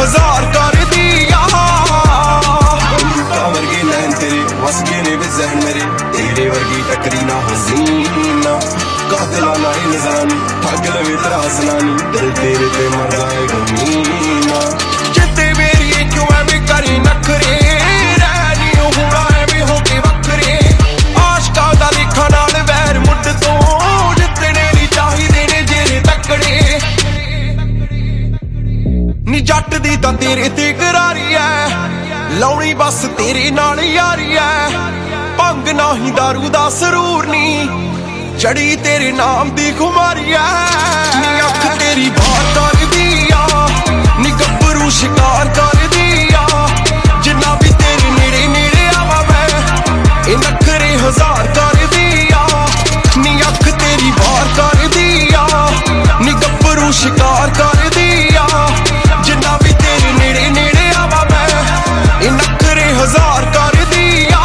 1000 कर दिया। वर्गी लैन तेरे वस गए ने वे ज़हन मेरे, तेरे वर्गी टकरी ना हसीना। कातिलाना इल्ज़ामी ठग लवे तेरा हसनानी, दिल तेरे पे मर जाए गमीना। जिते मेरी क्यों एवें करी नखरे, रहनी होना एवें हो के वखरे। आशकां दा लेखा नाल वैर मुड तो, जितने नी चाहिदे ने जेरे तकड़े। नी जट दी तां तेरे ते करारी है, लाउणी बस तेरे नाल यारी है। भंग नाही दारू दा सरूर नी, चढ़ी तेरे नाम दी खुमारी है। नी अख तेरी बार कर दिया, नी गब्बरू शिकार कर दिया। जिन्ना भी तेरे नेड़े नेड़े आवा मैं, ए नखरे 1000 कर दिया। नी अख तेरी बार कर दिया, नी गब्बरू शिकार कर दिया। जिन्ना भी तेरे नेड़े नेड़े आवा मैं, ए नखरे 1000 कर दिया।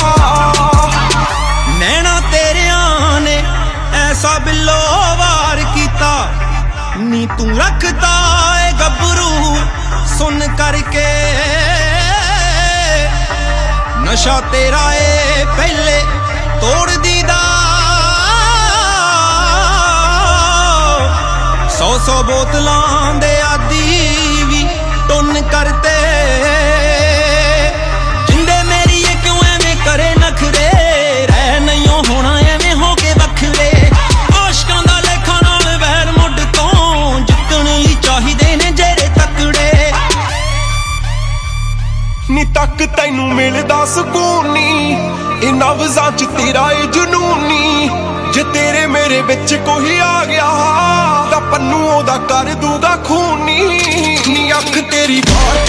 नैना तेरियां ने ऐसा बिल्लो वार कीता, नी तू रखता है गबरू सुन करके। नशा तेरा ए पहले तोड़ दीदा, 100 बोतलां दे आदि भी टुन करते। जिंदे मेरी ये क्यों एवें करे नखरे, रह नहीं होना एवें हो के वखरे। आशकां दा लेखा नाल वैर मुड तो, जितने लई चाहिदे ने जेरे तकड़े। नी तक तैनू मिलदा सकून नी, ए नवज़ां च तेरा ए जुनून नी। जे तेरे मेरे विच कोई आ गया, तां पन्नू ओदा कर दूगा खून नी। नी अख तेरी बार